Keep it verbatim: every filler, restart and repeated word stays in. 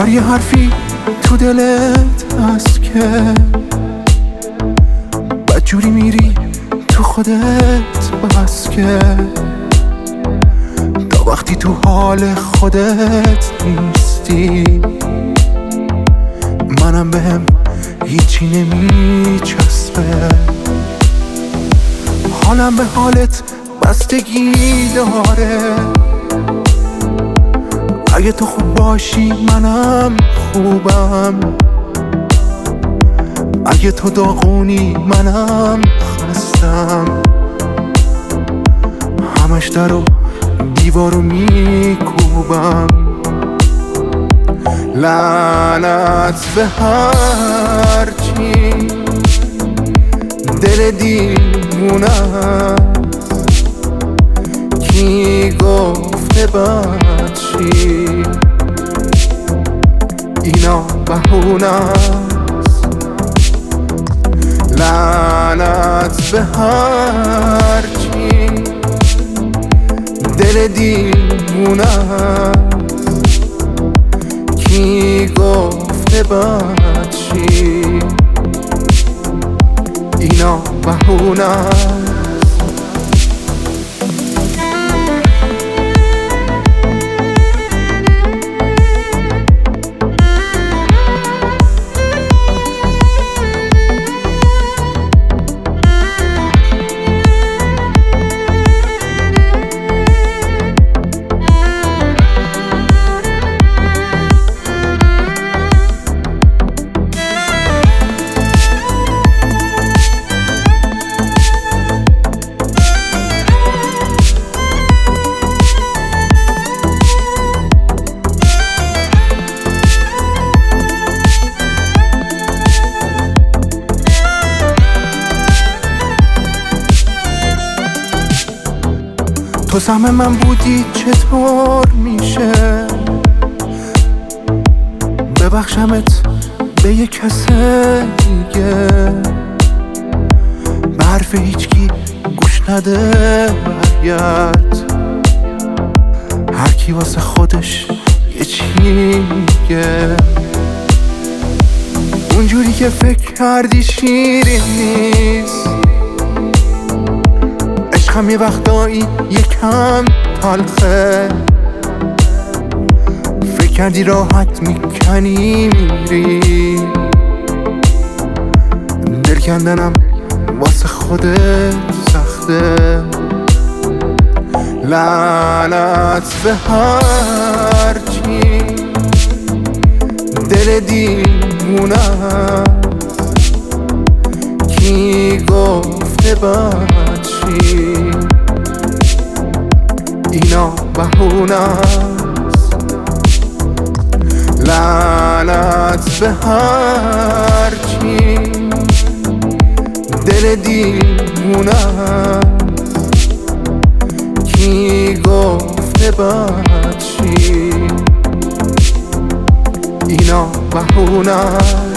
انگار یه حرفی تو دلت هست که بدجوری میری تو خودت بس که تا وقتی تو حال خودت نیستی منم بهم هیچی نمیچسبه. حالم به حالت بستگی داره، اگه تو خوب باشی منم خوبم، اگه تو داغونی منم خستم. همش در و دیوارو میکوبم. لعنت به هرچی دل دیوونه است، کی گفته بچی اینا بهونه است. لعنت به هرچی دل دیوونه است، کی گفته بچی اینا بهونه است. تو سهم من بودی چطور میشه ببخشمت به یه کس دیگه؟ به حرف هیچکی گوش نده برگرد، هر کی واسه خودش یه چی میگه. اونجوری که فکر کردی شیرین نیست، عشقم یه وقتایی یکم تلخه. فکر کردی راحت میکنی میری، دل کندنم واسه خودت سخته. لعنت به هرچی دل دیوونه است، کی گفته بچی اینا بهونه است. لعنت به هرچی دل دیوونه است، کی گفته بچی اینا بهونه است.